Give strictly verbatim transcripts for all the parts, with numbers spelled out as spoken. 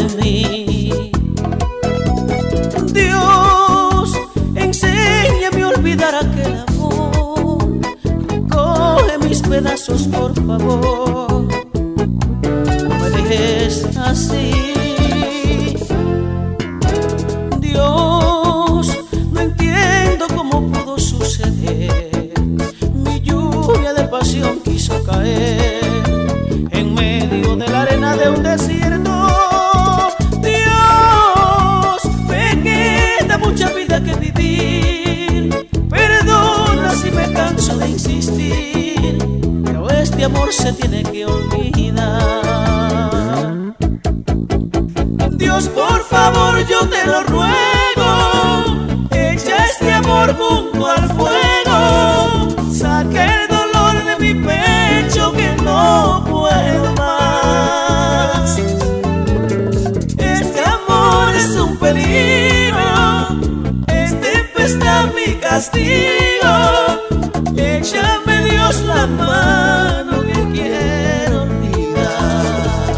en mí. Dios, enséñame a olvidar aquel amor. Recoge mis pedazos, por favor. No me dejes así. Dios, no entiendo cómo pudo suceder. Mi lluvia de pasión quiso caer en medio de la arena de un desierto. Dios, me queda mucha vida que vivir. Perdona si me canso de insistir, pero este amor se tiene que olvidar. Dios, por favor, yo te lo ruego, echa este amor junto al fuego. Saca el dolor de mi pecho que no puedo más. Este amor es un peligro, es tempestad mi castigo. Échame, Dios, la mano que quiero olvidar.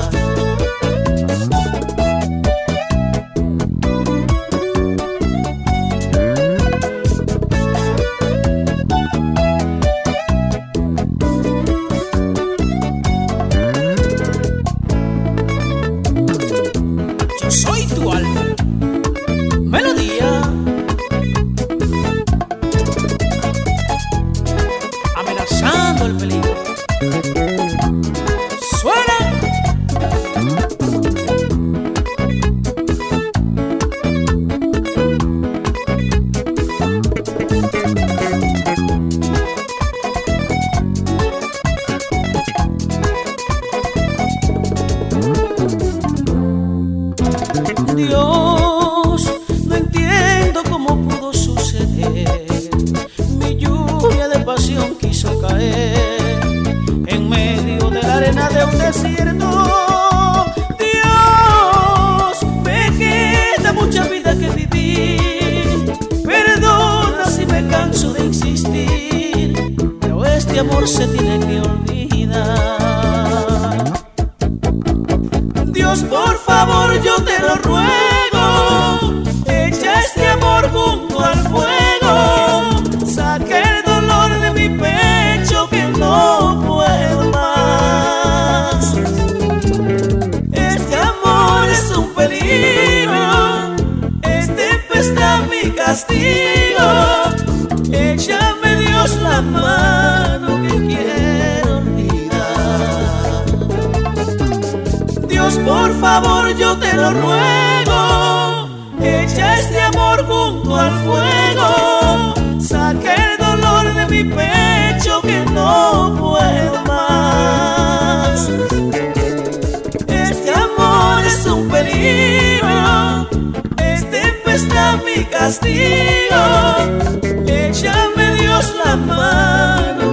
Yo soy tu alma, melodía, amenazando el peligro. Suena. Dios, no entiendo cómo pudo suceder. Mi lluvia de pasión quiso caer en medio de la arena de un desierto. Dios, me queda mucha vida que vivir. Perdona si me canso de insistir, pero este amor se tiene que olvidar. Dios, por favor, yo te lo ruego, echa este amor junto al fuego. Saca el dolor de mi pecho que no puedo más. Este amor es un peligro, es tempestad mi castigo. Échame, Dios, la mano que quiero olvidar. Dios, por favor, yo te lo ruego, echa este amor junto al fuego. Saca el dolor de mi pecho que no puedo más. Este amor es un peligro, es tempestad mi castigo. Échame, Dios, la mano